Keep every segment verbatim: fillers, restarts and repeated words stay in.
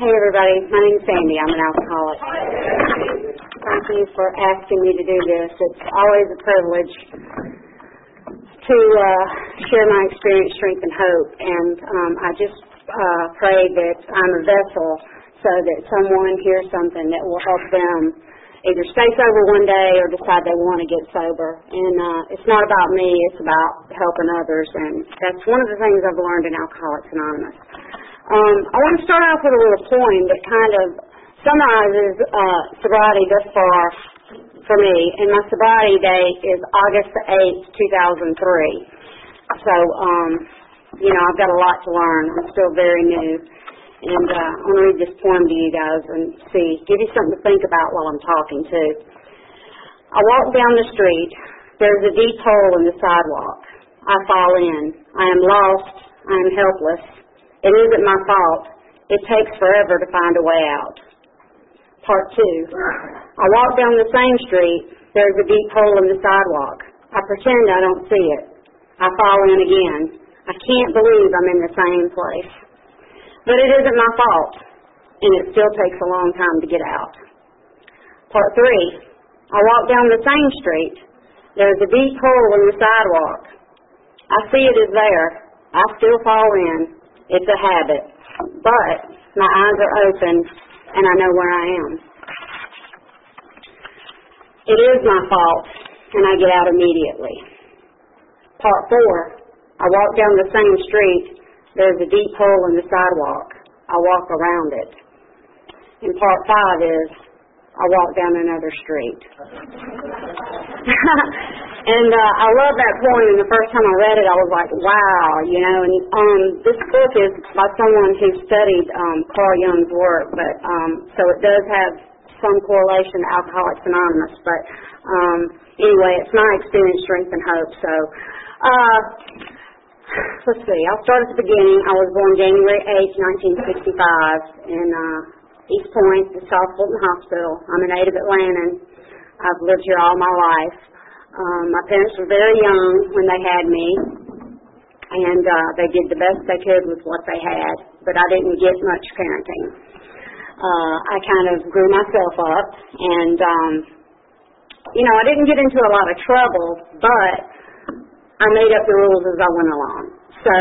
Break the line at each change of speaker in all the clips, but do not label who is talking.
Hey everybody, my name's Sandy. I'm an alcoholic. Thank you for asking me to do this. It's always a privilege to uh, share my experience, strength, and hope. And um, I just uh, pray that I'm a vessel so that someone hears something that will help them either stay sober one day or decide they want to get sober. And uh, it's not about me, it's about helping others. And that's one of the things I've learned in Alcoholics Anonymous. Um, I want to start off with a little poem that kind of summarizes uh, sobriety thus far for me. And my sobriety date is August the eighth, two thousand three. So, um, you know, I've got a lot to learn. I'm still very new. And uh, I'm going to read this poem to you guys and see, give you something to think about while I'm talking, too. I walk down the street. There's a deep hole in the sidewalk. I fall in. I am lost. I am helpless. It isn't my fault. It takes forever to find a way out. Part two. I walk down the same street. There's a deep hole in the sidewalk. I pretend I don't see it. I fall in again. I can't believe I'm in the same place. But it isn't my fault, and it still takes a long time to get out. Part three. I walk down the same street. There's a deep hole in the sidewalk. I see it is there. I still fall in. It's a habit, but my eyes are open and I know where I am. It is my fault, and I get out immediately. Part four, I walk down the same street. There's a deep hole in the sidewalk. I walk around it. And part five is, I walk down another street. And uh, I love that poem, and the first time I read it, I was like, wow, you know. And um, this book is by someone who studied um, Carl Jung's work, but um, so it does have some correlation to Alcoholics Anonymous. But um, anyway, it's my experience, strength, and hope. So uh, let's see. I'll start at the beginning. I was born January eighth, nineteen sixty-five, in uh, East Point, the South Fulton Hospital. I'm a native Atlantan. I've lived here all my life. Um, my parents were very young when they had me, and uh, they did the best they could with what they had, but I didn't get much parenting. Uh, I kind of grew myself up, and, um, you know, I didn't get into a lot of trouble, but I made up the rules as I went along. So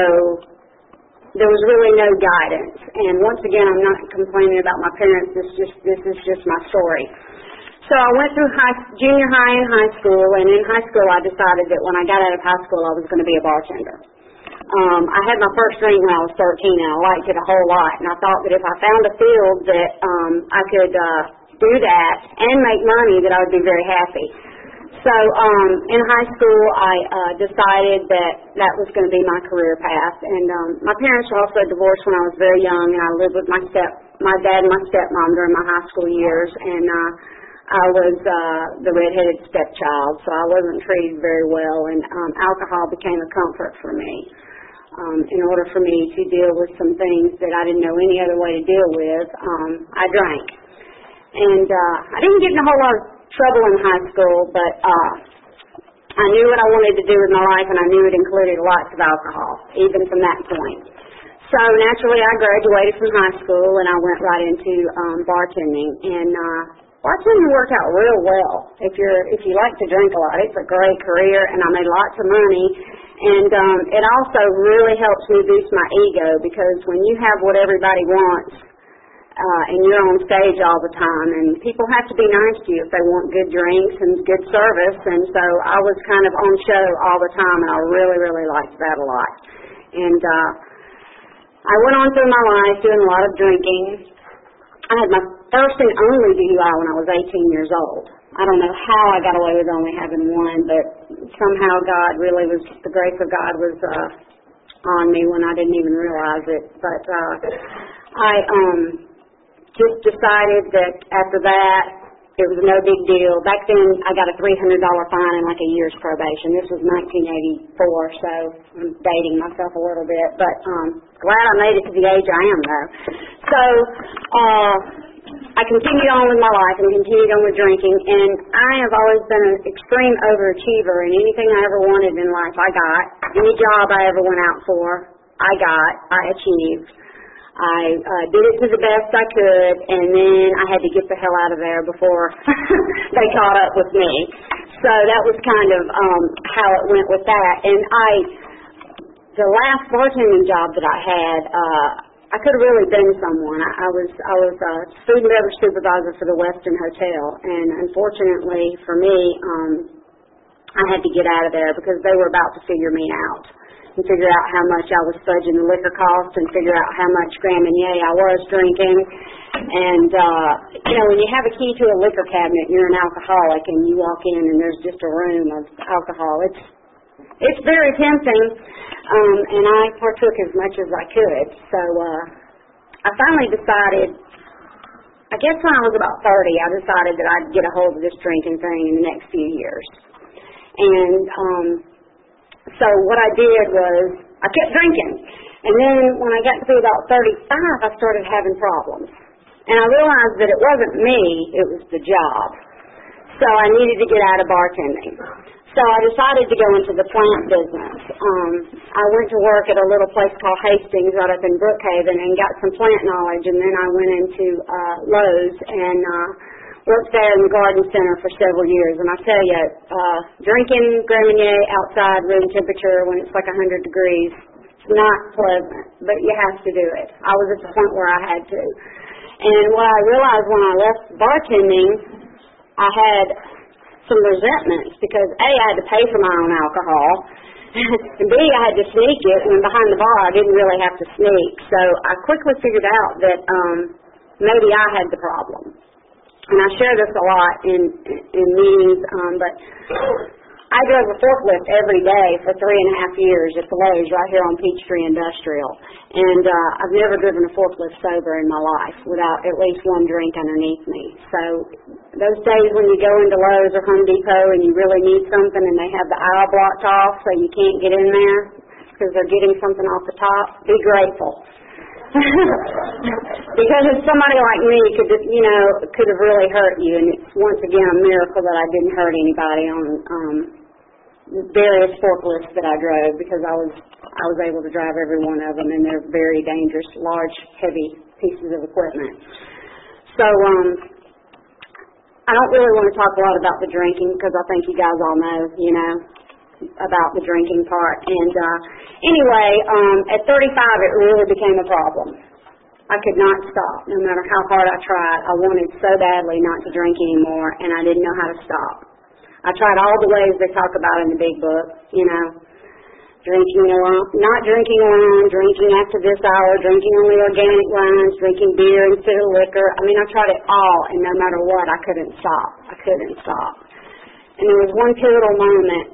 there was really no guidance, and once again, I'm not complaining about my parents. This just this is just my story. So I went through high, junior high and high school, and in high school I decided that when I got out of high school I was going to be a bartender. Um, I had my first drink when I was thirteen, and I liked it a whole lot, and I thought that if I found a field that um, I could uh, do that and make money, that I would be very happy. So um, in high school I uh, decided that that was going to be my career path, and um, my parents were also divorced when I was very young, and I lived with my step, my dad and my stepmom during my high school years, and uh, I was uh, the redheaded stepchild, so I wasn't treated very well, and um, alcohol became a comfort for me. Um, in order for me to deal with some things that I didn't know any other way to deal with, um, I drank. And uh, I didn't get in a whole lot of trouble in high school, but uh, I knew what I wanted to do with my life, and I knew it included lots of alcohol, even from that point. So naturally, I graduated from high school, and I went right into um, bartending, and uh, bartending worked out real well. If you're if you like to drink a lot, it's a great career, and I made lots of money. And um, it also really helps me boost my ego, because when you have what everybody wants, uh, and you're on stage all the time, and people have to be nice to you if they want good drinks and good service. And so I was kind of on show all the time, and I really, really liked that a lot. And uh, I went on through my life doing a lot of drinking. I had my first and only D U I when I was eighteen years old. I don't know how I got away with only having one, but somehow God really was, the grace of God was uh, on me when I didn't even realize it. But uh, I um, just decided that after that, it was no big deal. Back then, I got a three hundred dollars fine and like a year's probation. This was nineteen eighty-four, so I'm dating myself a little bit. But um, glad I made it to the age I am, though. So uh, I continued on with my life and continued on with drinking, and I have always been an extreme overachiever, and anything I ever wanted in life, I got. Any job I ever went out for, I got, I achieved. I uh, did it to the best I could, and then I had to get the hell out of there before they caught up with me. So that was kind of um, how it went with that. And I, the last bartending job that I had, uh, I could have really been someone. I, I was I was a food and beverage supervisor for the Westin Hotel, and unfortunately for me, um, I had to get out of there because they were about to figure me out and figure out how much I was fudging the liquor cost and figure out how much Grand Marnier I was drinking. And, uh, you know, when you have a key to a liquor cabinet, you're an alcoholic, and you walk in and there's just a room of alcohol. It's it's very tempting, um, and I partook as much as I could. So uh, I finally decided, I guess when I was about thirty, I decided that I'd get a hold of this drinking thing in the next few years. And um, so what I did was I kept drinking. And then when I got to be about thirty-five, I started having problems. And I realized that it wasn't me, it was the job. So I needed to get out of bartending. So I decided to go into the plant business. Um, I went to work at a little place called Hastings right up in Brookhaven and got some plant knowledge, and then I went into uh, Lowe's and uh, worked there in the garden center for several years. And I tell you, uh, drinking Grand Marnier outside room temperature when it's like one hundred degrees, it's not pleasant, but you have to do it. I was at the point where I had to. And what I realized when I left bartending, I had some resentments because A, I had to pay for my own alcohol, and B, I had to sneak it, and behind the bar I didn't really have to sneak. So I quickly figured out that um, maybe I had the problem. And I share this a lot in, in meetings, um, but I drove a forklift every day for three and a half years at the Lowe's right here on Peachtree Industrial. And uh, I've never driven a forklift sober in my life without at least one drink underneath me. So those days when you go into Lowe's or Home Depot and you really need something and they have the aisle blocked off so you can't get in there because they're getting something off the top, be grateful. Because if somebody like me could, you know, could have really hurt you, and it's once again a miracle that I didn't hurt anybody on um, various forklifts that I drove, because I was I was able to drive every one of them, and they're very dangerous, large, heavy pieces of equipment. So um, I don't really want to talk a lot about the drinking because I think you guys all know, you know, about the drinking part. And uh, anyway, um, at thirty-five, it really became a problem. I could not stop, no matter how hard I tried. I wanted so badly not to drink anymore, and I didn't know how to stop. I tried all the ways they talk about in the big book, you know, drinking alone, not drinking alone, drinking after this hour, drinking only organic wines, drinking beer instead of liquor. I mean, I tried it all, and no matter what, I couldn't stop. I couldn't stop. And there was one pivotal moment,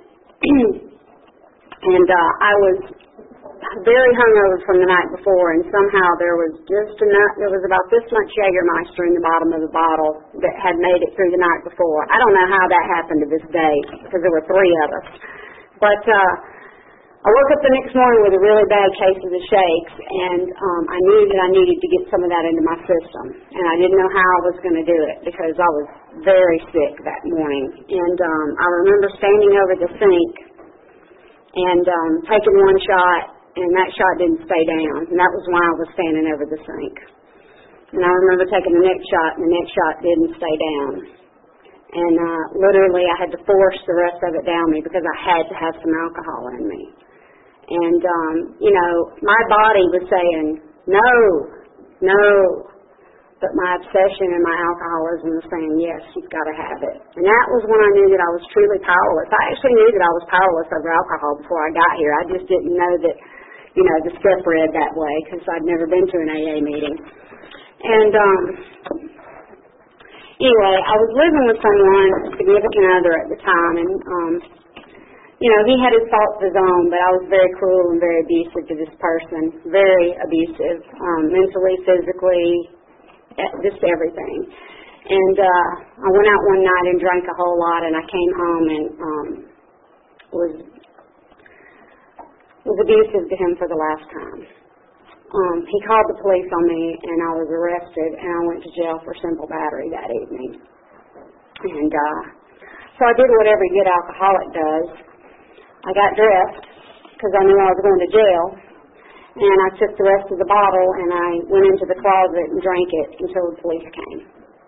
and uh, I was very hungover from the night before, and somehow there was just enough, there was about this much Jägermeister in the bottom of the bottle that had made it through the night before. I don't know how that happened to this day, because there were three of us. But uh, I woke up the next morning with a really bad case of the shakes, and um, I knew that I needed to get some of that into my system. And I didn't know how I was going to do it, because I was very sick that morning. And um, I remember standing over the sink and um, taking one shot, and that shot didn't stay down, and that was why I was standing over the sink. And I remember taking the next shot, and the next shot didn't stay down. And uh, literally I had to force the rest of it down me because I had to have some alcohol in me. And, um, you know, my body was saying, no, no, but my obsession and my alcoholism was saying, yes, you've got to have it. And that was when I knew that I was truly powerless. I actually knew that I was powerless over alcohol before I got here. I just didn't know that, you know, the step read that way because I'd never been to an A A meeting. And um, anyway, I was living with someone, a significant other at the time, and, um, you know, he had his faults of his own, but I was very cruel and very abusive to this person, very abusive, um, mentally, physically, just everything. And uh, I went out one night and drank a whole lot, and I came home and um, was was abusive to him for the last time. Um, he called the police on me, and I was arrested, and I went to jail for simple battery that evening. And uh, so I did what every good alcoholic does. I got dressed because I knew I was going to jail, and I took the rest of the bottle and I went into the closet and drank it until the police came.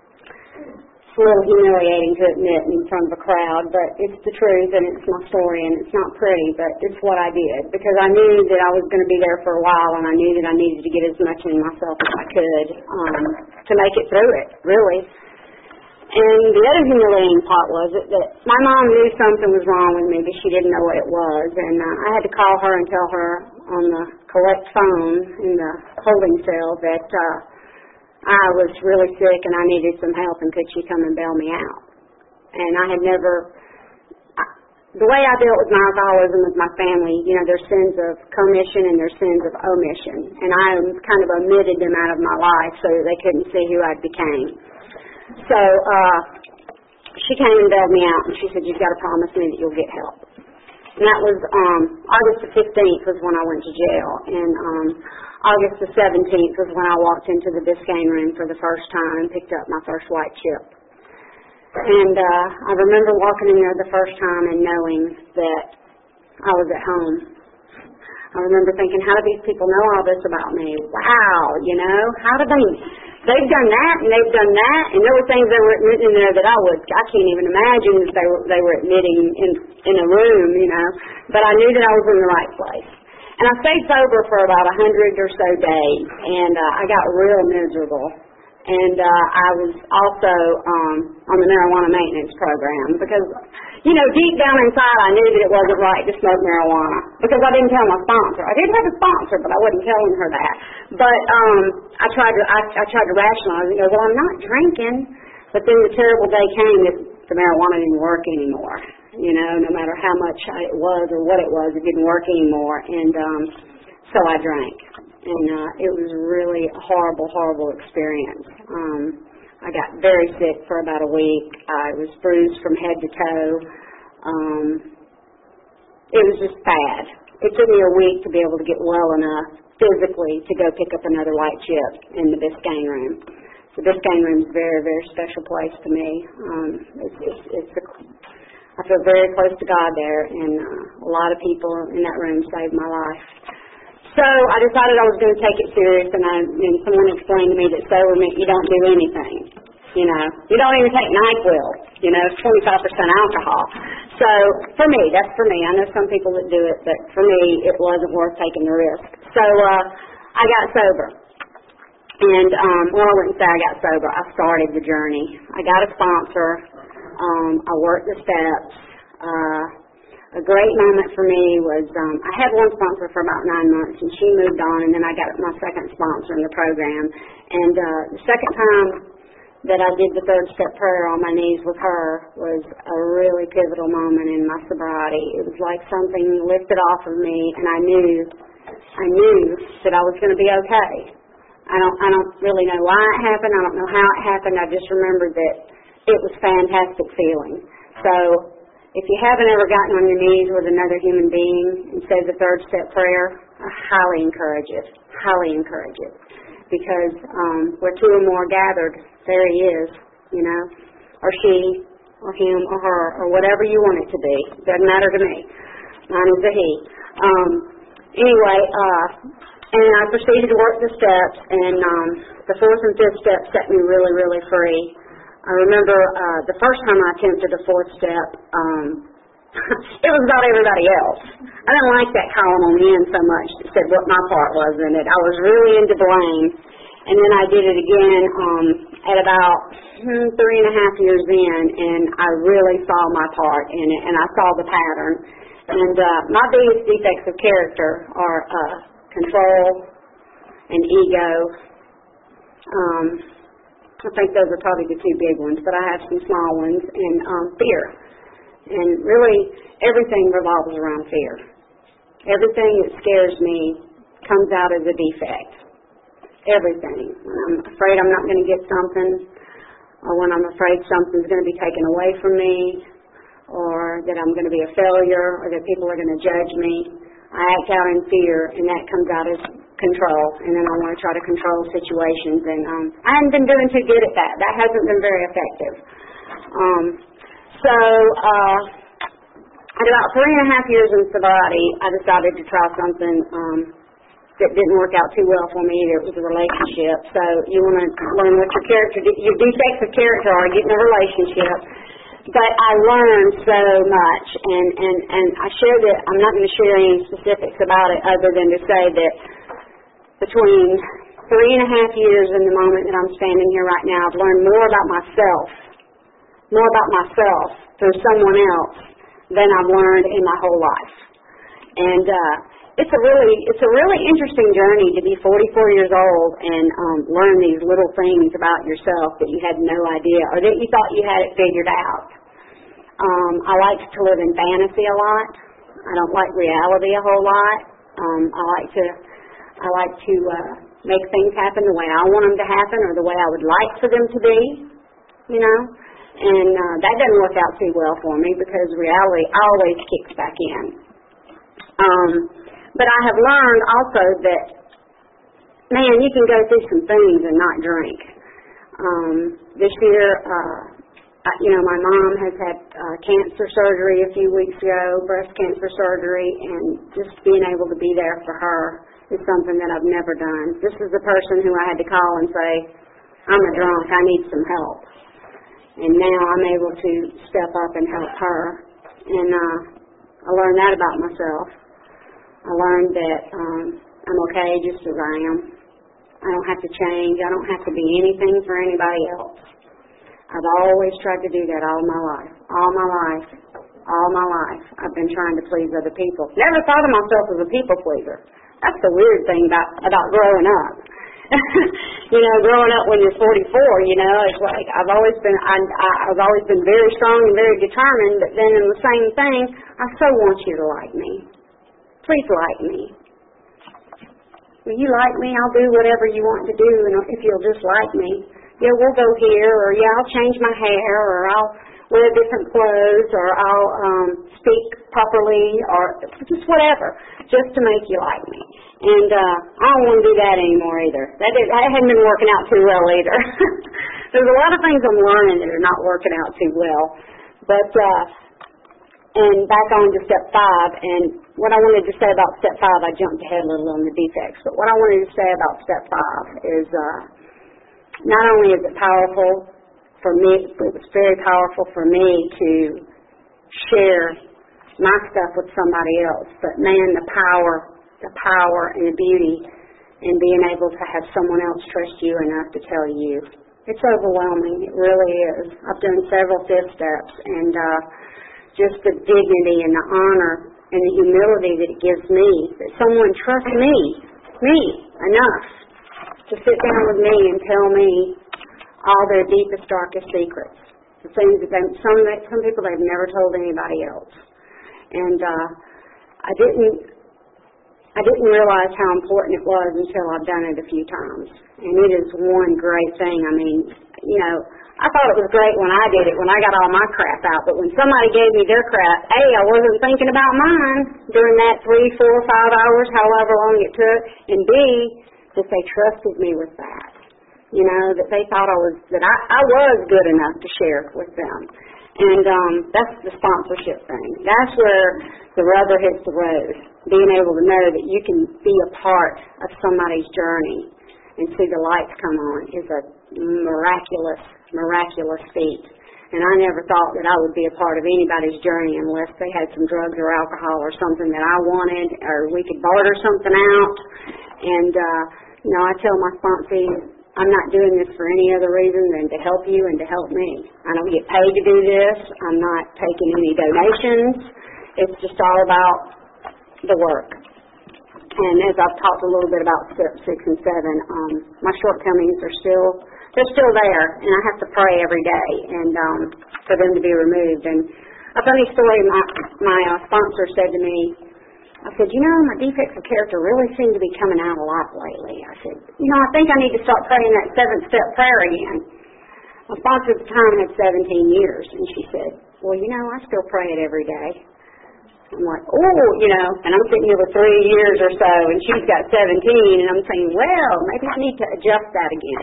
It's a little humiliating to admit in front of a crowd, but it's the truth and it's my story and it's not pretty, but it's what I did because I knew that I was going to be there for a while and I knew that I needed to get as much in myself as I could um, to make it through it, really. And the other humiliating part was that, that my mom knew something was wrong with me, but she didn't know what it was. And uh, I had to call her and tell her on the collect phone in the holding cell that uh, I was really sick and I needed some help and could she come and bail me out. And I had never, I, the way I dealt with my alcoholism with my family, you know, there's sins of commission and there's sins of omission. And I kind of omitted them out of my life so that they couldn't see who I became. So uh, she came and bailed me out, and she said, you've got to promise me that you'll get help. And that was um, August the fifteenth was when I went to jail, and um, August the seventeenth was when I walked into the Biscayne room for the first time and picked up my first white chip. And uh, I remember walking in there the first time and knowing that I was at home. I remember thinking, how do these people know all this about me? Wow, you know, how do they... They've done that, and they've done that, and there were things that were written in there that I would, I can't even imagine that they were, they were admitting in, in a room, you know, but I knew that I was in the right place. And I stayed sober for about a hundred or so days, and uh, I got real miserable. And uh, I was also um, on the marijuana maintenance program because, you know, deep down inside I knew that it wasn't right to smoke marijuana because I didn't tell my sponsor. I did have a sponsor, but I wasn't telling her that. But um, I tried to I, I tried to rationalize it. You know, well, I'm not drinking. But then the terrible day came that the marijuana didn't work anymore. You know, no matter how much it was or what it was, it didn't work anymore. And um, so I drank. And uh, it was really a horrible, horrible experience. Um, I got very sick for about a week. I was bruised from head to toe. Um, it was just bad. It took me a week to be able to get well enough physically to go pick up another white chip in the Biscayne room. The Biscayne room is a very, very special place to me. Um, it's, it's, it's a, I feel very close to God there, and uh, a lot of people in that room saved my life. So I decided I was going to take it serious, and, I, and someone explained to me that sober meant you don't do anything. You know, you don't even take NyQuil. You know, it's twenty-five percent alcohol. So for me, that's for me. I know some people that do it, but for me, it wasn't worth taking the risk. So uh, I got sober. And, um, well, I wouldn't say I got sober. I started the journey. I got a sponsor. Um, I worked the steps. Uh, A great moment for me was, um, I had one sponsor for about nine months, and she moved on, and then I got my second sponsor in the program. And uh, the second time that I did the third step prayer on my knees with her was a really pivotal moment in my sobriety. It was like something lifted off of me, and I knew, I knew that I was going to be okay. I don't, I don't really know why it happened. I don't know how it happened. I just remembered that it was a fantastic feeling. So if you haven't ever gotten on your knees with another human being and said the third step prayer, I highly encourage it, highly encourage it. Because um, where two or more gathered, there he is, you know, or she, or him, or her, or whatever you want it to be. Doesn't matter to me. Mine is a he. Um, anyway, uh, and I proceeded to work the steps, and um, the fourth and fifth step set me really, really free. I remember uh, the first time I attempted the fourth step, um, it was about everybody else. I didn't like that column on the end so much that said what my part was in it. I was really into blame. And then I did it again um, at about hmm, three and a half years in, and I really saw my part in it, and I saw the pattern. And uh, my biggest defects of character are uh, control and ego. Um, I think those are probably the two big ones, but I have some small ones, and um, fear. And really, everything revolves around fear. Everything that scares me comes out as a defect. Everything. When I'm afraid I'm not going to get something, or when I'm afraid something's going to be taken away from me, or that I'm going to be a failure, or that people are going to judge me, I act out in fear, and that comes out as control, and then I want to try to control situations, and um, I haven't been doing too good at that. That hasn't been very effective. Um, so, uh, at about three and a half years in sobriety, I decided to try something um, that didn't work out too well for me either. It was a relationship. So you want to learn what your character, your defects of character are, get in a relationship. But I learned so much, and, and, and I shared it. I'm not going to share any specifics about it other than to say that between three and a half years and the moment that I'm standing here right now, I've learned more about myself, more about myself through someone else than I've learned in my whole life. And uh, it's a really, it's a really interesting journey to be forty-four years old and um, learn these little things about yourself that you had no idea, or that you thought you had it figured out. Um, I like to live in fantasy a lot. I don't like reality a whole lot. Um, I like to, I like to uh, make things happen the way I want them to happen, or the way I would like for them to be. You know, and uh, that doesn't work out too well for me because reality always kicks back in. Um, But I have learned also that, man, you can go through some things and not drink. Um, this year, uh, I, you know, my mom has had uh, cancer surgery a few weeks ago, breast cancer surgery, and just being able to be there for her is something that I've never done. This is the person who I had to call and say, I'm a drunk, I need some help. And now I'm able to step up and help her. And uh, I learned that about myself. I learned that um, I'm okay just as I am. I don't have to change. I don't have to be anything for anybody else. I've always tried to do that all my life. All my life. All my life. I've been trying to please other people. Never thought of myself as a people pleaser. That's the weird thing about, about growing up. You know, growing up when you're forty-four, you know, it's like I've always been, I, I, I've always been very strong and very determined, but then in the same thing, I so want you to like me. Please like me. Will you like me? I'll do whatever you want to do, and if you'll just like me. Yeah, we'll go here, or yeah, I'll change my hair, or I'll wear different clothes, or I'll um, speak properly, or just whatever, just to make you like me. And uh, I don't want to do that anymore either. That, did, that hadn't been working out too well either. There's a lot of things I'm learning that are not working out too well. But, uh, and back on to step five, and what I wanted to say about step five, I jumped ahead a little on the defects, but what I wanted to say about step five is uh, not only is it powerful for me, it was very powerful for me to share my stuff with somebody else, but man, the power, the power and the beauty in being able to have someone else trust you enough to tell you. It's overwhelming. It really is. I've done several fifth steps, and uh, just the dignity and the honor and the humility that it gives me, that someone trusts me, me, enough to sit down with me and tell me all their deepest, darkest secrets, the things that they, some, some people they've never told anybody else. And uh, I didn't I didn't realize how important it was until I've done it a few times. And it is one great thing. I mean, you know, I thought it was great when I did it, when I got all my crap out. But when somebody gave me their crap, A, I wasn't thinking about mine during that three, four, five hours, however long it took. And B, that they trusted me with that. You know, that they thought I was, that I, I was good enough to share with them. And um, that's the sponsorship thing. That's where the rubber hits the road. Being able to know that you can be a part of somebody's journey and see the lights come on is a miraculous, miraculous feat. And I never thought that I would be a part of anybody's journey unless they had some drugs or alcohol or something that I wanted, or we could barter something out. And, uh, you know, I tell my sponsees, I'm not doing this for any other reason than to help you and to help me. I don't get paid to do this. I'm not taking any donations. It's just all about the work. And as I've talked a little bit about step six and seven, um, my shortcomings are still, they're still there, and I have to pray every day and um, for them to be removed. And a funny story, my, my uh, sponsor said to me, I said, you know, my defects of character really seem to be coming out a lot lately. I said, you know, I think I need to start praying that seven-step prayer again. My sponsor at the time had seventeen years, and she said, well, you know, I still pray it every day. I'm like, oh, you know, and I'm sitting here with three years or so, and she's got seventeen, and I'm saying, well, maybe I need to adjust that again.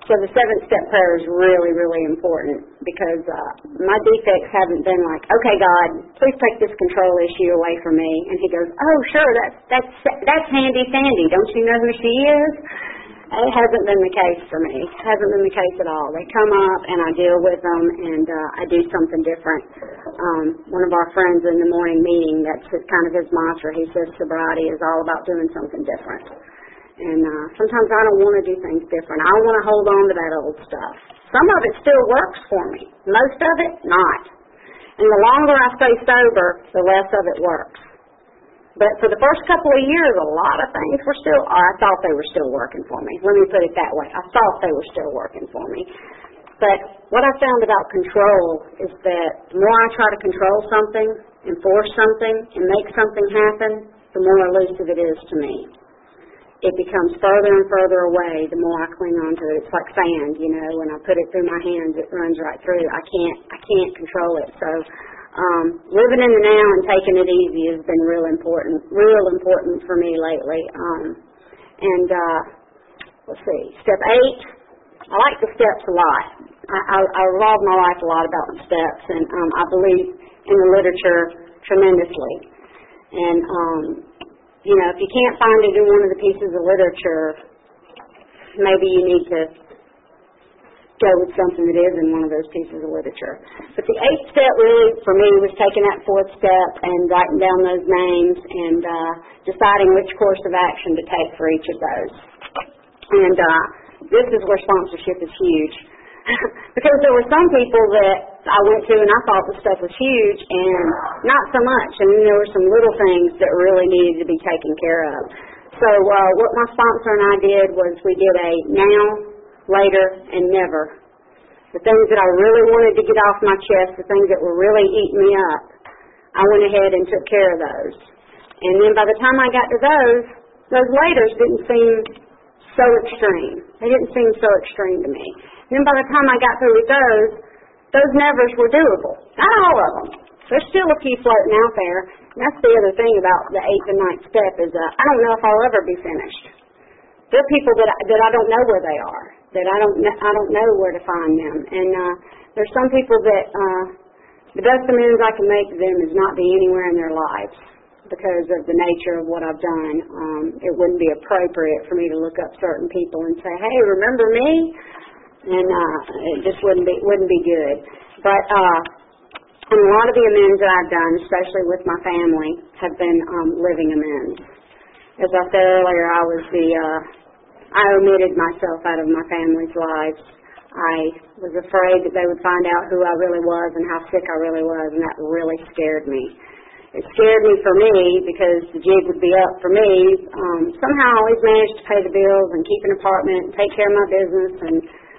So the seventh step prayer is really, really important because uh, my defects haven't been like, okay, God, please take this control issue away from me. And he goes, oh, sure, that's that's that's handy Sandy. Don't you know who she is? It hasn't been the case for me. It hasn't been the case at all. They come up and I deal with them and uh, I do something different. Um, one of our friends in the morning meeting, that's his, kind of his mantra. He says sobriety is all about doing something different. And uh, sometimes I don't want to do things different. I want to hold on to that old stuff. Some of it still works for me. Most of it, not. And the longer I stay sober, the less of it works. But for the first couple of years, a lot of things were still, or I thought they were still working for me. Let me put it that way. I thought they were still working for me. But what I found about control is that the more I try to control something, enforce something, and make something happen, the more elusive it is to me. It becomes further and further away the more I cling on to it. It's like sand, you know, when I put it through my hands, it runs right through. I can't, I can't control it. So um, living in the now and taking it easy has been real important, real important for me lately. Um, and uh, let's see, step eight, I like the steps a lot. I, I, I revolve my life a lot about the steps, and um, I believe in the literature tremendously. And um, you know, if you can't find it in one of the pieces of literature, maybe you need to go with something that is in one of those pieces of literature. But the eighth step really, for me, was taking that fourth step and writing down those names and uh, deciding which course of action to take for each of those. And uh, this is where sponsorship is huge. Because there were some people that I went to and I thought the stuff was huge and not so much. And then there were some little things that really needed to be taken care of. So uh, what my sponsor and I did was we did a now, later, and never. The things that I really wanted to get off my chest, the things that were really eating me up, I went ahead and took care of those. And then by the time I got to those, those laters didn't seem so extreme. They didn't seem so extreme to me. And then by the time I got through with those, those nevers were doable. Not all of them. There's still a few floating out there. And that's the other thing about the eighth and ninth step is uh, I don't know if I'll ever be finished. There are people that I, that I don't know where they are, that I don't I don't know where to find them. And uh, there's some people that uh, the best amends I can make to them is not be anywhere in their lives because of the nature of what I've done. Um, it wouldn't be appropriate for me to look up certain people and say, hey, remember me? And uh, it just wouldn't be wouldn't be good. But uh, and a lot of the amends that I've done, especially with my family, have been um, living amends. As I said earlier, I was the uh, I omitted myself out of my family's lives. I was afraid that they would find out who I really was and how sick I really was, and that really scared me. It scared me for me because the jig would be up for me. Um, somehow I always managed to pay the bills and keep an apartment and take care of my business, and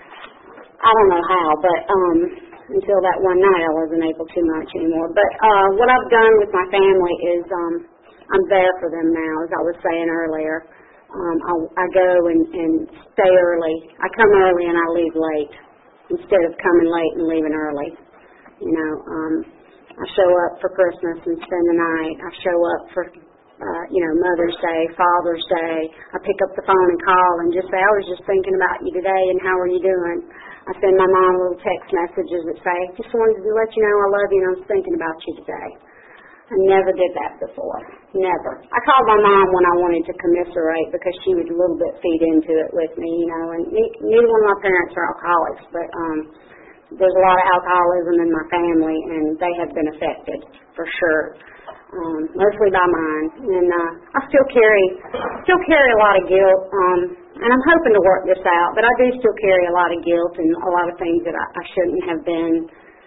I don't know how, but um, until that one night I wasn't able to much anymore. But uh, what I've done with my family is um, I'm there for them now, as I was saying earlier. Um, I, I go and, and stay early. I come early and I leave late instead of coming late and leaving early. You know, um, I show up for Christmas and spend the night. I show up for, uh, you know, Mother's Day, Father's Day. I pick up the phone and call and just say, I was just thinking about you today and how are you doing? I send my mom little text messages that say, just wanted to let you know I love you and I was thinking about you today. I never did that before. Never. I called my mom when I wanted to commiserate because she would a little bit feed into it with me, you know, and neither one of my parents are alcoholics, but um, there's a lot of alcoholism in my family, and they have been affected, for sure, um, mostly by mine. And uh, I still carry still carry a lot of guilt, um, and I'm hoping to work this out, but I do still carry a lot of guilt and a lot of things that I, I shouldn't have been.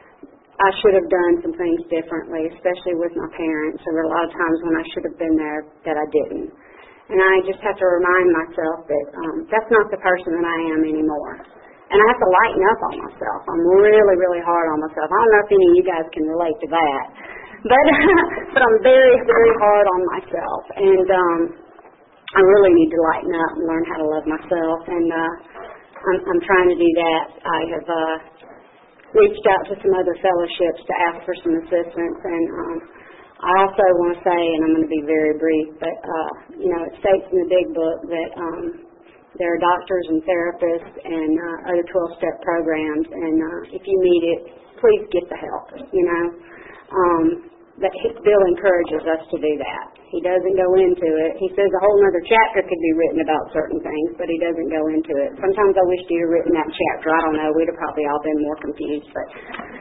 I should have done some things differently, especially with my parents. There were a lot of times when I should have been there that I didn't. And I just have to remind myself that um, that's not the person that I am anymore. And I have to lighten up on myself. I'm really, really hard on myself. I don't know if any of you guys can relate to that. But but I'm very, very hard on myself. And um, I really need to lighten up and learn how to love myself. And uh, I'm, I'm trying to do that. I have... Uh, reached out to some other fellowships to ask for some assistance, and um, I also want to say, and I'm going to be very brief, but uh, you know, it states in the big book that um, There are doctors and therapists and uh, other twelve-step programs, and uh, if you need it, please get the help, you know. Um, but Bill encourages us to do that. He doesn't go into it. He says a whole other chapter could be written about certain things, but he doesn't go into it. Sometimes I wish he had written that chapter. I don't know. We'd have probably all been more confused. But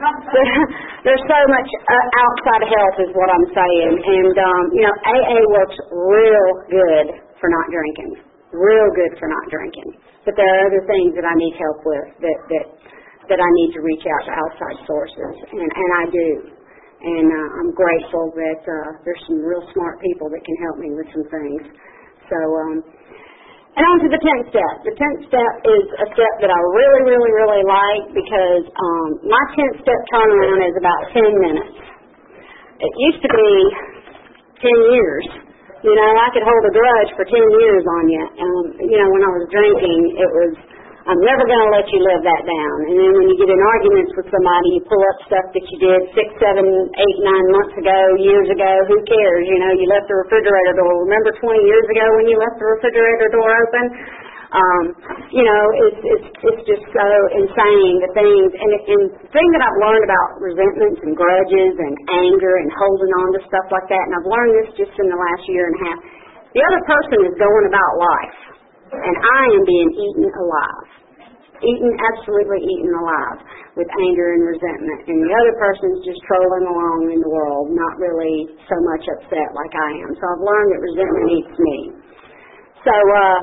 there's so much uh, outside of health is what I'm saying. And, um, you know, A A works real good for not drinking. Real good for not drinking. But there are other things that I need help with that, that, that I need to reach out to outside sources. And, and I do. And uh, I'm grateful that uh, there's some real smart people that can help me with some things. So, um, and on to the tenth step. The tenth step is a step that I really, really, really like because um, my tenth step turnaround is about ten minutes. It used to be ten years. You know, I could hold a grudge for ten years on you. Um, you know, when I was drinking, it was, I'm never going to let you live that down. And then when you get in arguments with somebody, you pull up stuff that you did six, seven, eight, nine months ago, years ago, who cares? You know, you left the refrigerator door. Remember twenty years ago when you left the refrigerator door open? Um, you know, it's, it's, it's just so insane, the things. And, and the thing that I've learned about resentments and grudges and anger and holding on to stuff like that, and I've learned this just in the last year and a half, the other person is going about life, and I am being eaten alive. Eaten, absolutely eaten alive with anger and resentment. And the other person's just trolling along in the world, not really so much upset like I am. So I've learned that resentment eats me. So uh,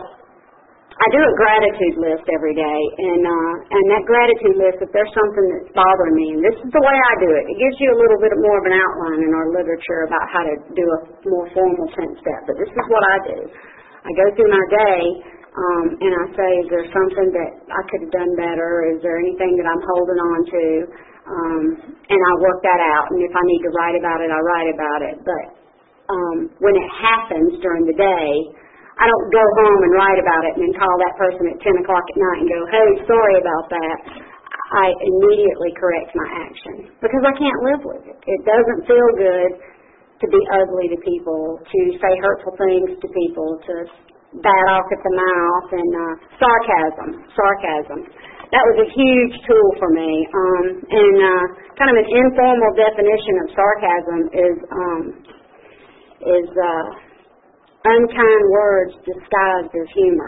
I do a gratitude list every day. And, uh, and that gratitude list, if there's something that's bothering me, and this is the way I do it, it gives you a little bit more of an outline in our literature about how to do a more formal tenth step. But this is what I do. I go through my day, Um, and I say, is there something that I could have done better? Is there anything that I'm holding on to? Um, and I work that out. And if I need to write about it, I write about it. But um, when it happens during the day, I don't go home and write about it and then call that person at ten o'clock at night and go, hey, sorry about that. I immediately correct my action because I can't live with it. It doesn't feel good to be ugly to people, to say hurtful things to people, to bat off at the mouth, and uh, sarcasm, sarcasm. That was a huge tool for me. Um, and uh, kind of an informal definition of sarcasm is um, is uh, unkind words disguised as humor.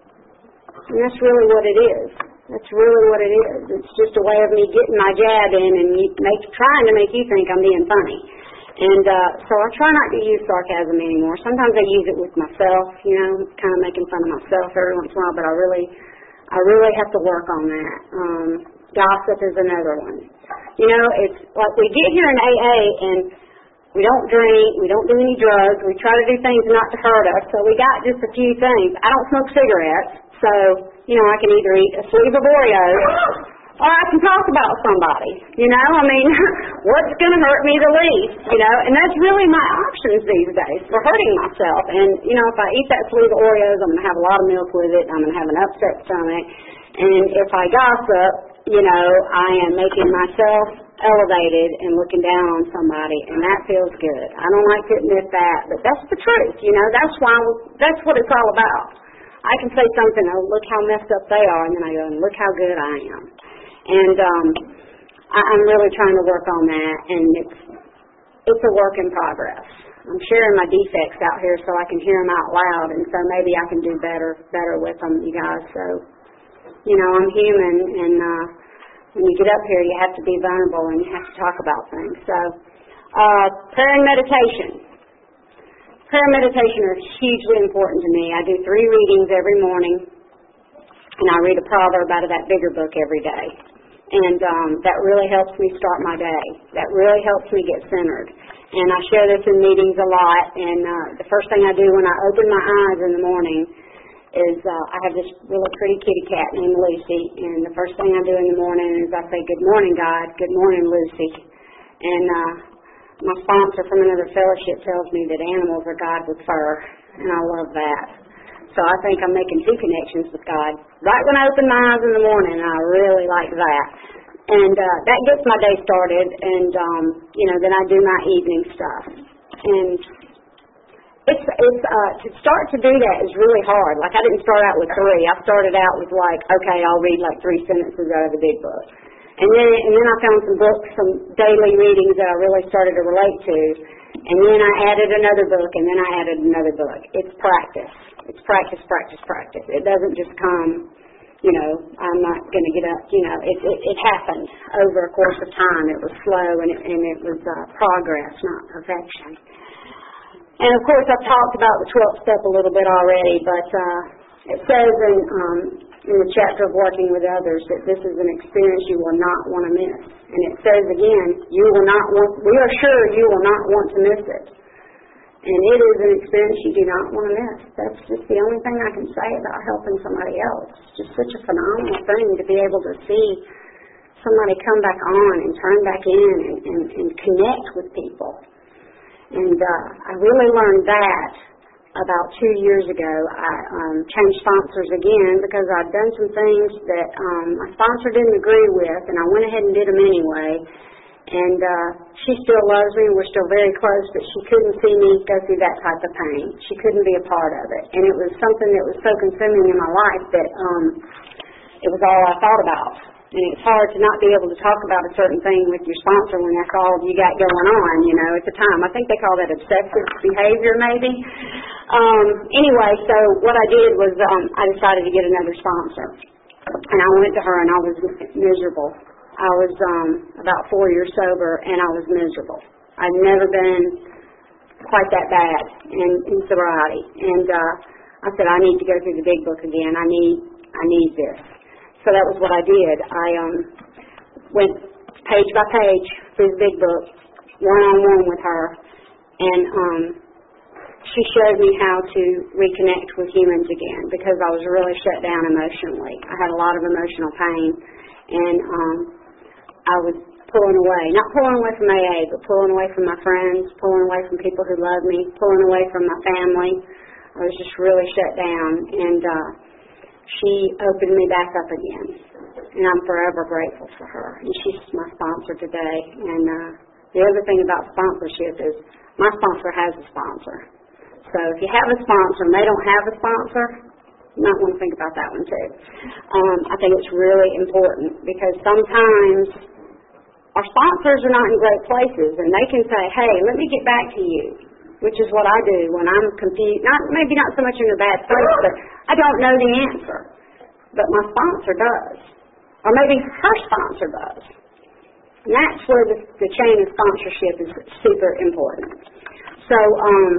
And that's really what it is. That's really what it is. It's just a way of me getting my jab in and make, trying to make you think I'm being funny. And uh, so I try not to use sarcasm anymore. Sometimes I use it with myself, you know, kind of making fun of myself every once in a while, but I really, I really have to work on that. Um, gossip is another one. You know, it's like we get here in A A and we don't drink, we don't do any drugs, we try to do things not to hurt us, so we got just a few things. I don't smoke cigarettes, so, you know, I can either eat a sleeve of Oreos or I can talk about somebody, you know, I mean, what's going to hurt me the least, you know, and that's really my options these days for hurting myself. And, you know, if I eat that sleeve of Oreos, I'm going to have a lot of milk with it, I'm going to have an upset stomach, and if I gossip, you know, I am making myself elevated and looking down on somebody, and that feels good. I don't like to admit that, but that's the truth, you know, that's why, that's what it's all about. I can say something, oh, look how messed up they are, and then I go, and look how good I am. And um, I, I'm really trying to work on that, and it's it's a work in progress. I'm sharing my defects out here so I can hear them out loud, and so maybe I can do better better with them, you guys. So, you know, I'm human, and uh, when you get up here, you have to be vulnerable, and you have to talk about things. So, uh, prayer and meditation. Prayer and meditation are hugely important to me. I do three readings every morning, and I read a proverb out of that bigger book every day. And um, that really helps me start my day. That really helps me get centered. And I share this in meetings a lot, and uh, the first thing I do when I open my eyes in the morning is uh, I have this really pretty kitty cat named Lucy, and the first thing I do in the morning is I say, good morning, God, good morning, Lucy. And uh, my sponsor from another fellowship tells me that animals are God with fur, and I love that. So I think I'm making two connections with God. Right when I open my eyes in the morning, I really like that. And uh, that gets my day started, and, um, you know, then I do my evening stuff. And it's, it's, uh, to start to do that is really hard. Like, I didn't start out with three. I started out with, like, okay, I'll read, like, three sentences out of the big book. And then, and then I found some books, some daily readings that I really started to relate to. And then I added another book, and then I added another book. It's practice. It's practice, practice, practice. It doesn't just come, you know, I'm not going to get up, you know. It, it, it happened over a course of time. It was slow, and it, and it was uh, progress, not perfection. And, of course, I've talked about the twelfth step a little bit already, but uh, it says in, um, in the chapter of working with others that this is an experience you will not want to miss. And it says again, you will not want, we are sure you will not want to miss it. And it is an experience you do not want to miss. That's just the only thing I can say about helping somebody else. It's just such a phenomenal thing to be able to see somebody come back on and turn back in and, and, and connect with people. And uh, I really learned that about two years ago. I um, changed sponsors again because I'd done some things that um, my sponsor didn't agree with, and I went ahead and did them anyway. And uh, she still loves me. We're still very close, but she couldn't see me go through that type of pain. She couldn't be a part of it. And it was something that was so consuming in my life that um, it was all I thought about. And it's hard to not be able to talk about a certain thing with your sponsor when that's all you got going on, you know, at the time. I think they call that obsessive behavior, maybe. Um, anyway, so what I did was um, I decided to get another sponsor. And I went to her, and I was miserable. I was um, about four years sober, and I was miserable. I'd never been quite that bad in, in sobriety. And uh, I said, I need to go through the big book again. I need, I need this. So that was what I did. I um, went page by page through the big book, one-on-one with her, and um, she showed me how to reconnect with humans again because I was really shut down emotionally. I had a lot of emotional pain, and um, I was pulling away, not pulling away from A A, but pulling away from my friends, pulling away from people who loved me, pulling away from my family. I was just really shut down, and uh, she opened me back up again, and I'm forever grateful for her. And she's my sponsor today. And uh, the other thing about sponsorship is my sponsor has a sponsor. So if you have a sponsor and they don't have a sponsor, you might want to think about that one too. Um, I think it's really important because sometimes our sponsors are not in great places, and they can say, hey, let me get back to you, which is what I do when I'm confused. Not maybe not so much in a bad place, but I don't know the answer. But my sponsor does. Or maybe her sponsor does. And that's where the, the chain of sponsorship is super important. So, um,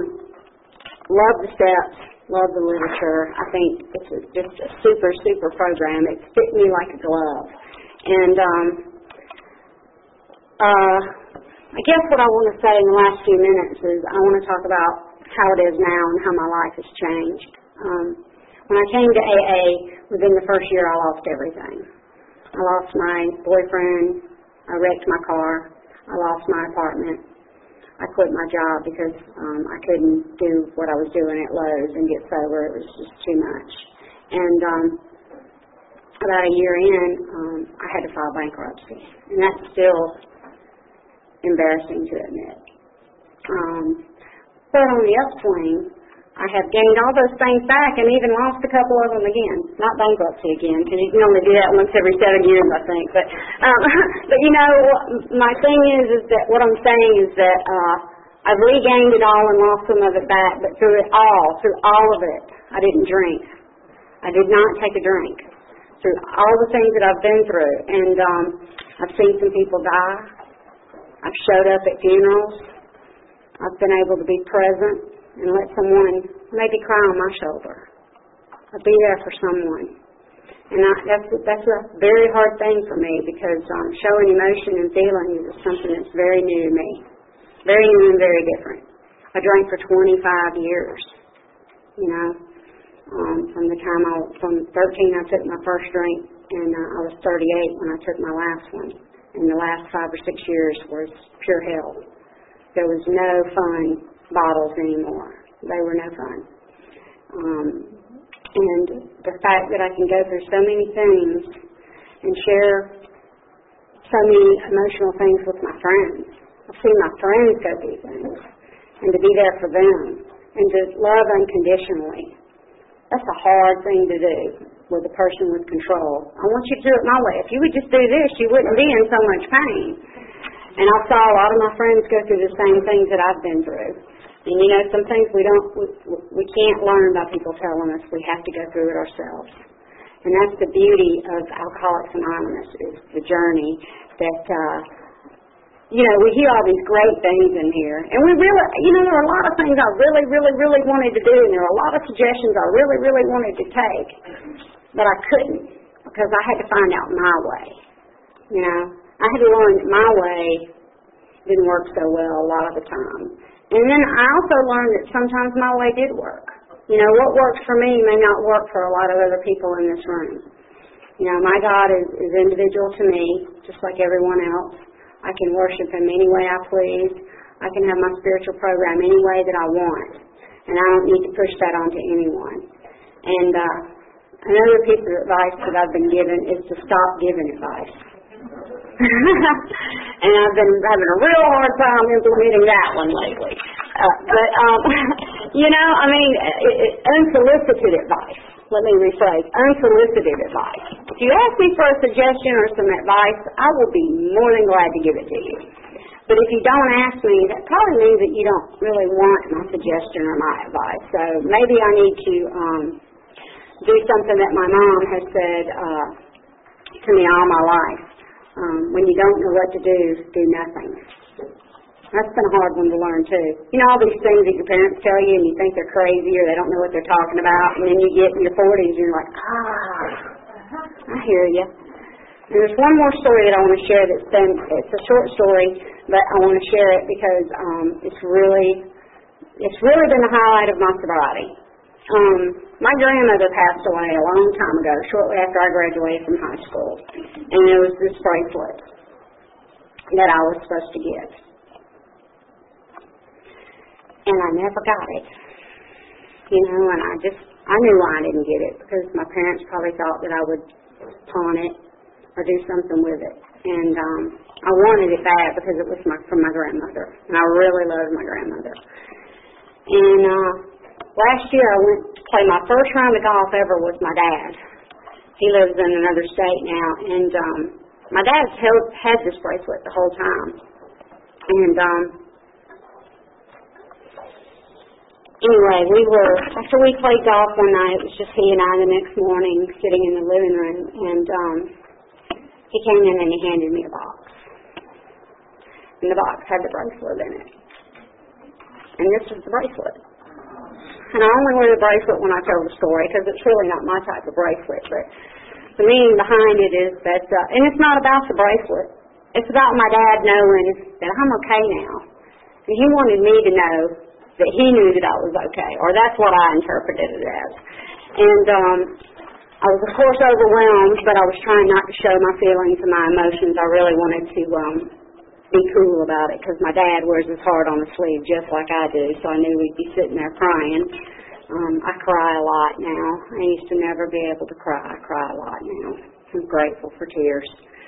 love the steps, love the literature. I think it's a, just a super, super program. It fit me like a glove. And um, uh, I guess what I want to say in the last few minutes is I want to talk about how it is now and how my life has changed. Um, when I came to A A, within the first year I lost everything. I lost my boyfriend, I wrecked my car, I lost my apartment, I quit my job because um, I couldn't do what I was doing at Lowe's and get sober. It was just too much. And um, about a year in, um, I had to file bankruptcy. And that's still embarrassing to admit. Um, but on the upswing, I have gained all those things back and even lost a couple of them again. Not bankruptcy again, because you can only do that once every seven years, I think. But, um, but you know, my thing is, is that what I'm saying is that uh, I've regained it all and lost some of it back. But through it all, through all of it, I didn't drink. I did not take a drink. Through all the things that I've been through, and um, I've seen some people die. I've showed up at funerals. I've been able to be present and let someone maybe cry on my shoulder. I'll be there for someone. And I, that's, that's a very hard thing for me because um, showing emotion and feelings is something that's very new to me. Very new and very different. I drank for twenty-five years, you know. Um, from the time I, from thirteen I took my first drink, and uh, I was thirty-eight when I took my last one. And the last five or six years was pure hell. There was no fun bottles anymore. They were no fun. Um, and the fact that I can go through so many things and share so many emotional things with my friends. I've seen my friends go through things, and to be there for them and to love unconditionally. That's a hard thing to do with a person with control. I want you to do it my way. If you would just do this, you wouldn't be in so much pain. And I saw a lot of my friends go through the same things that I've been through. And you know, some things we don't, we, we can't learn by people telling us. We have to go through it ourselves. And that's the beauty of Alcoholics Anonymous, is the journey that, uh, you know, we hear all these great things in here. And we really, you know, there are a lot of things I really, really, really wanted to do, and there are a lot of suggestions I really, really wanted to take, but I couldn't, because I had to find out my way. You know, I had to learn that my way didn't work so well a lot of the time. And then I also learned that sometimes my way did work. You know, what works for me may not work for a lot of other people in this room. You know, my God is, is individual to me, just like everyone else. I can worship Him any way I please. I can have my spiritual program any way that I want. And I don't need to push that onto anyone. And uh, another piece of advice that I've been given is to stop giving advice. And I've been having a real hard time implementing that one lately. Uh, but, um, you know, I mean, it, it, unsolicited advice. Let me rephrase, unsolicited advice. If you ask me for a suggestion or some advice, I will be more than glad to give it to you. But if you don't ask me, that probably means that you don't really want my suggestion or my advice. So maybe I need to um, do something that my mom has said uh, to me all my life. Um, when you don't know what to do, do nothing. That's been a hard one to learn, too. You know, all these things that your parents tell you and you think they're crazy or they don't know what they're talking about, and then you get in your forties and you're like, ah, I hear you. And there's one more story that I want to share that's been, it's a short story, but I want to share it because um, it's really, it's really been the highlight of my sobriety. Um, my grandmother passed away a long time ago, shortly after I graduated from high school, and there was this bracelet that I was supposed to get. And I never got it, you know, and I just, I knew why I didn't get it, because my parents probably thought that I would pawn it or do something with it. And um, I wanted it bad because it was my, from my grandmother, and I really loved my grandmother. And uh, last year I went to play my first round of golf ever with my dad. He lives in another state now, and um, my dad's held, had this bracelet the whole time. And um, anyway, we were, after we played golf one night, it was just he and I the next morning sitting in the living room, and um, he came in and he handed me a box. And the box had the bracelet in it. And this was the bracelet. And I only wear the bracelet when I tell the story, because it's really not my type of bracelet. But the meaning behind it is that, uh, and it's not about the bracelet. It's about my dad knowing that I'm okay now. And he wanted me to know that he knew that I was okay, or that's what I interpreted it as. And um, I was, of course, overwhelmed, but I was trying not to show my feelings and my emotions. I really wanted to um, be cool about it, because my dad wears his heart on his sleeve just like I do, so I knew we'd be sitting there crying. Um, I cry a lot now. I used to never be able to cry. I cry a lot now. I'm grateful for tears.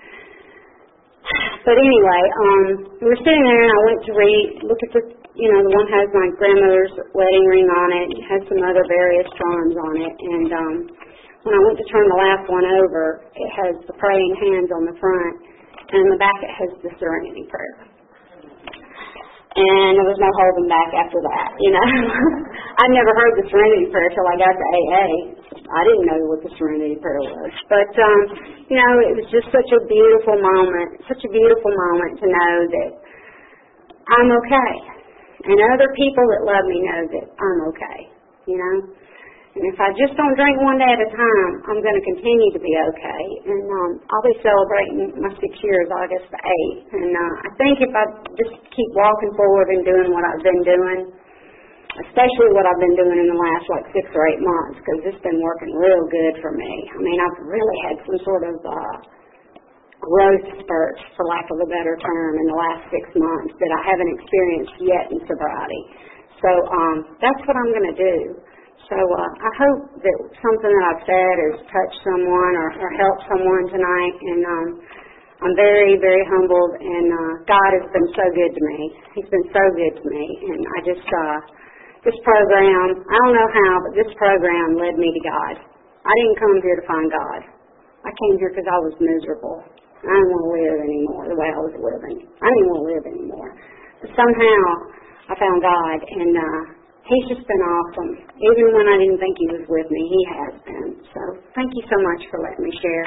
But anyway, um, we were sitting there, and I went to read, look at the, you know, the one has my grandmother's wedding ring on it, and it has some other various charms on it, and um, when I went to turn the last one over, it has the praying hands on the front, and in the back it has the Serenity Prayer. And there was no holding back after that, you know. I'd never heard the Serenity Prayer till I got to A A. I didn't know what the Serenity Prayer was. But, um, you know, it was just such a beautiful moment, such a beautiful moment to know that I'm okay. And other people that love me know that I'm okay, you know. And if I just don't drink one day at a time, I'm going to continue to be okay. And um, I'll be celebrating my six years August the eighth. And uh, I think if I just keep walking forward and doing what I've been doing, especially what I've been doing in the last like six or eight months, because it's been working real good for me. I mean, I've really had some sort of uh, growth spurts, for lack of a better term, in the last six months that I haven't experienced yet in sobriety. So um, that's what I'm going to do. So uh, I hope that something that I've said has touched someone or, or helped someone tonight. And um, I'm very, very humbled. And uh, God has been so good to me. He's been so good to me. And I just, uh, this program, I don't know how, but this program led me to God. I didn't come here to find God. I came here because I was miserable. I didn't want to live anymore the way I was living. I didn't want to live anymore. But somehow I found God, and uh, He's just been awesome. Even when I didn't think He was with me, He has been. So thank you so much for letting me share.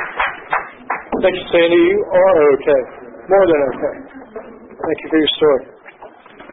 Thank you, Sandy. You are okay. More than okay. Thank you for your story.